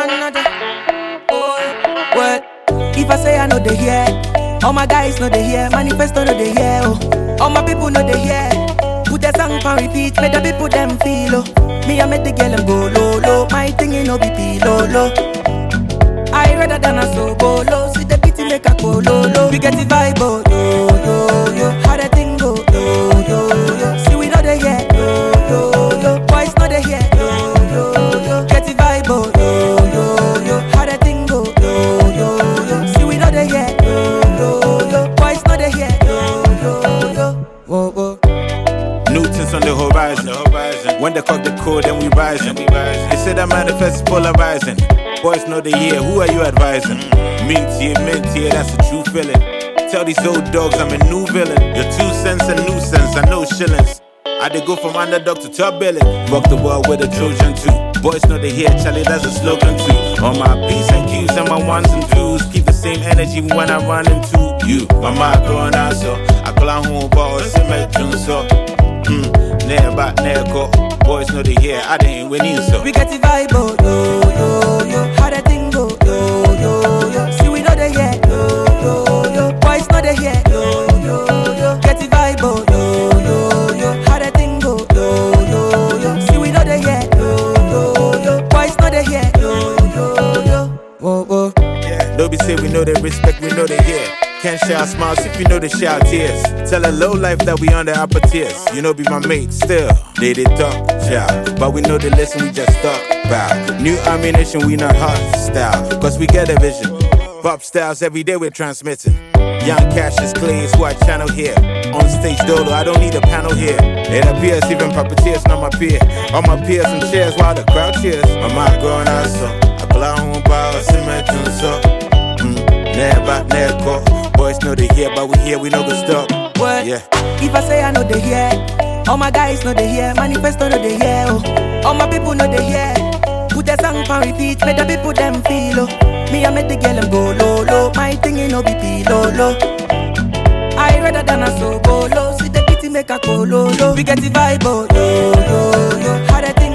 another. Oh, what? If I say I know they hear, all my guys know they hear. Manifesto know they hear. Oh, all my people know they hear. Put that song on repeat, make the people them feel. Oh, me I make the girl them go low low. My thing you know be low low. I rather than a so go low. See the beat make a go low low. We get the vibe oh yo yo yo. How the thing go yo yo yo. See we know they hear yo yo yo. Boys know they hear yo yo yo. Get the vibe oh yo yo yo. How the thing go yo yo yo. See we know they hear yo yo yo. Boys know they hear yo yo yo. Whoa whoa. Newton's on the horizon. When they cock the code, then we rising. They say that manifest is polarizing. Boys know the year, who are you advising? Minty, that's a true feeling. Tell these old dogs I'm a new villain. Your 2 cents a nuisance, I know shillings. I did go from underdog to top billing. Rock the world with a Trojan too. Boys know the year, Charlie, that's a slogan too. On my P's and Q's and my 1s and 2s. Keep the same energy when I run into you. My mind going out so I call on home, but it's a metron so. Never back, never go. Boys know the year, I didn't win in so. We get the vibe, oh, yo, yo, yo. How the thing go, yo, yo, yo. See, we know the year, yo, yo, yo. Boys know the year, yo, yo, yo. Get the vibe, oh, yo, yo, yo. How the thing go, yo, yo, yo. See, we know the year, yo, yo, yo. Boys know the year, yo, yo, yo. Whoa, whoa. Yeah, don't be say we know the respect, we know the year. Can't share smiles if you know they share tears. Tell a low life that we on the upper tiers. You know be my mate still. They talk, child. But we know the lesson, we just talk about. New ammunition, we not hostile. Cause we get a vision. Pop styles every day we're transmitting. Young Cassius Clay is who I channel here. On stage Dolo, I don't need a panel here. It appears even puppeteers not my peer. All my peers and chairs while the crowd cheers. My mind growing out so I blow on power, cementing so. Never go. Boys know they hear, but we here, we know the stop. What? Yeah. If I say I know they hear, all my guys know they hear. Manifesto know they hear. Oh, all my people know they hear. Put that song on repeat, make the people them feel. Oh, me I make the girl them go low low. My thing you know be low low. I rather than a so go low. See the kitty make a go low low. We get the vibe oh yo yo yo. How the thing